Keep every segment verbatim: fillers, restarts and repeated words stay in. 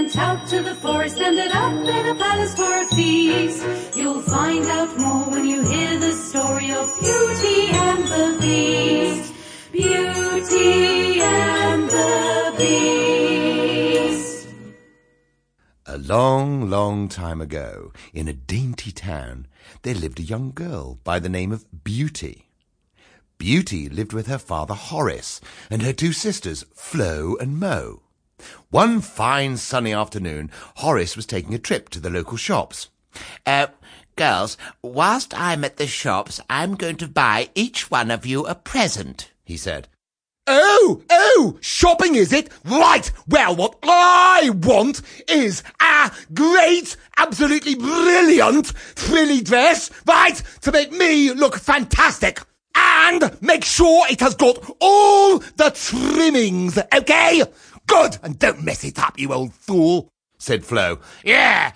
went out to the forest, ended up in a palace for a feast. You'll find out more when you hear the story of Beauty and the Beast. Beauty and the Beast. A long, long time ago, in a dainty town, there lived a young girl by the name of Beauty. Beauty lived with her father Horace and her two sisters Flo and Mo. One fine sunny afternoon, Horace was taking a trip to the local shops. Uh, girls, whilst I'm at the shops, I'm going to buy each one of you a present, he said. Oh, oh, shopping is it? Right, well, what I want is a great, absolutely brilliant frilly dress, right, to make me look fantastic. And make sure it has got all the trimmings, okay? Good, and don't mess it up, you old fool, said Flo. Yeah.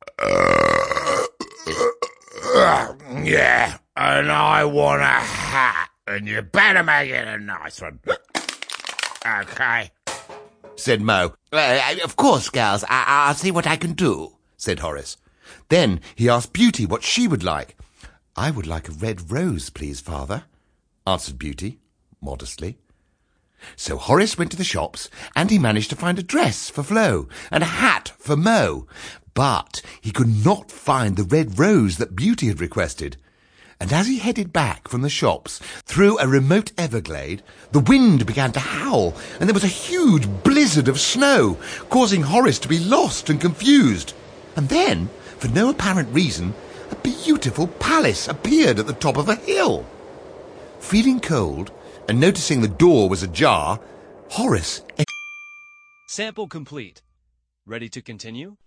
Yeah, and I want a hat, and you better make it a nice one. Okay, said Mo. Uh, of course, girls, I- I'll see what I can do, said Horace. Then he asked Beauty what she would like. I would like a red rose, please, father, answered Beauty, modestly. So Horace went to the shops, and he managed to find a dress for Flo and a hat for Mo. But he could not find the red rose that Beauty had requested. And as he headed back from the shops through a remote Everglade, the wind began to howl, and there was a huge blizzard of snow, causing Horace to be lost and confused. And then, for no apparent reason, a beautiful palace appeared at the top of a hill. Feeling cold, and noticing the door was ajar, Horace... Sample complete. Ready to continue?